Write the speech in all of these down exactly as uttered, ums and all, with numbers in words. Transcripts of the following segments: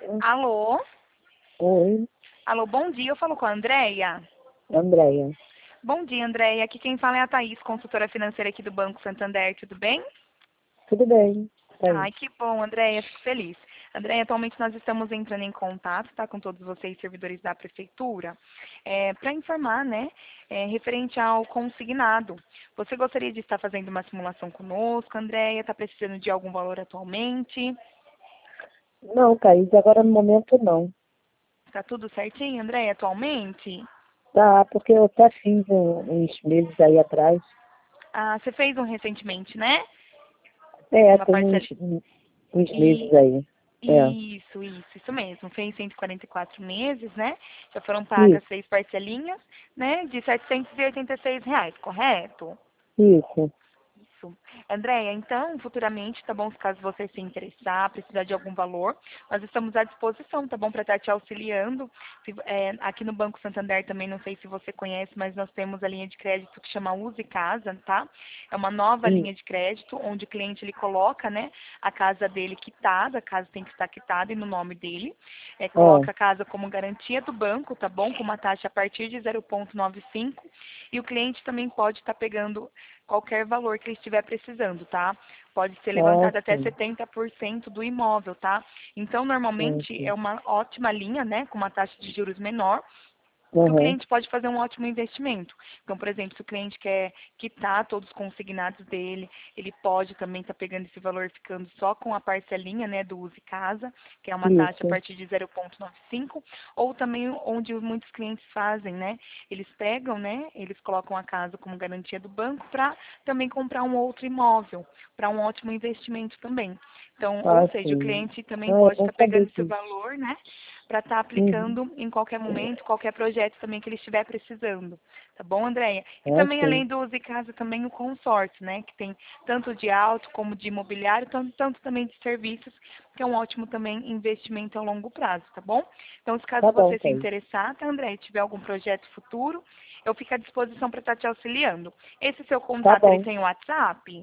Alô? Oi, Alô, bom dia. Eu falo com a Andréia. Andréia. Bom dia, Andréia. Aqui quem fala é a Thaís, consultora financeira aqui do Banco Santander. Tudo bem? Tudo bem, Thaís? Ai, que bom, Andréia. Fico feliz. Andréia, atualmente nós estamos entrando em contato, tá, com todos vocês, servidores da Prefeitura, é, para informar, né, é, referente ao consignado. Você gostaria de estar fazendo uma simulação conosco, Andréia? Está precisando de algum valor atualmente? Não, Thaís, agora no momento não. Está tudo certinho, Andréia, atualmente? Tá, porque eu até fiz um- uns meses aí atrás. Ah, você fez um recentemente, né? É, Uma tem parcela. uns, uns meses E aí. É. isso, isso, isso mesmo. Fez cento e quarenta e quatro meses, né? Já foram pagas Isso, seis parcelinhas, né? De setecentos e oitenta e seis reais, correto? isso. Isso. Andréia, então, futuramente, tá bom? Se caso você se interessar, precisar de algum valor, nós estamos à disposição, tá bom? Para estar te auxiliando. Se- é, aqui no Banco Santander também, não sei se você conhece, mas nós temos a linha de crédito que chama Use Casa, tá? É uma nova Hum, linha de crédito, onde o cliente ele coloca, né, a casa dele quitada, a casa tem que estar quitada e no nome dele. É, é, coloca a casa como garantia do banco, tá bom? Com uma taxa a partir de zero vírgula noventa e cinco. E o cliente também pode estar pegando qualquer valor que ele estiver precisando, tá? Pode ser ah, levantado até sim. setenta por cento do imóvel, tá? Então, Sim, normalmente, é sim. uma ótima linha, né? Com uma taxa de juros menor, que o Uhum. cliente pode fazer um ótimo investimento. Então, por exemplo, se o cliente quer quitar todos os consignados dele, ele pode também estar pegando esse valor ficando só com a parcelinha, né, do Use Casa, que é uma taxa a Isso. partir de zero vírgula noventa e cinco, ou também onde muitos clientes fazem, né, eles pegam, né, eles colocam a casa como garantia do banco para também comprar um outro imóvel, para um ótimo investimento também. Então, ou Ah, seja, o sim. cliente também Ah, é pode bom estar saber pegando esse disso. valor, né, para estar Uhum. aplicando em qualquer momento, qualquer projeto também que ele estiver precisando. Tá bom, Andréia? E Ah, também, além sim. do Use Casa, também o consórcio, né? Que tem tanto de auto como de imobiliário, tanto, tanto também de serviços, que é um ótimo também investimento a longo prazo, tá bom? Então, se caso Tá bom, você se Thaís. interessar, tá, Andréia, e tiver algum projeto futuro, eu fico à disposição para estar te auxiliando. Esse seu Tá contato, ele bom. tem WhatsApp?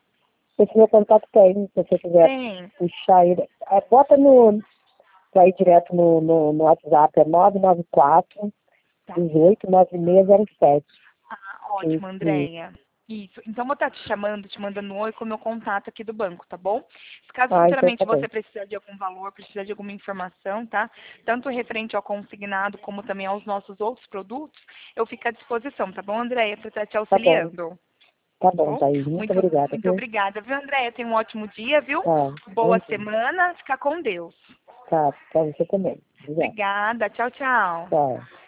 Esse meu contato tem, se você quiser Tem. puxar ele. Ah, bota no, para ir direto no, no, no WhatsApp, é nove nove quatro, Tá. dezoito, nove seis zero sete. Ah, Que, ótimo, que, Andréia. Isso. Então, vou estar te chamando, te mandando um oi com o meu contato aqui do banco, tá bom? Se caso ah, então futuramente tá bom. você precisar de algum valor, precisar de alguma informação, tá? Tanto referente ao consignado, como também aos nossos outros produtos, eu fico à disposição, tá bom, Andréia? Para estar te Tá bom. auxiliando. Tá Tá bom, bom? Thaís. Muito Muito, obrigada, muito viu? obrigada, viu, Andréia? Tenha um ótimo dia, viu? Tá. Boa Uhum. semana. Fica com Deus. Tá, pra você também. Obrigada. Obrigada. Tchau, tchau. Tchau.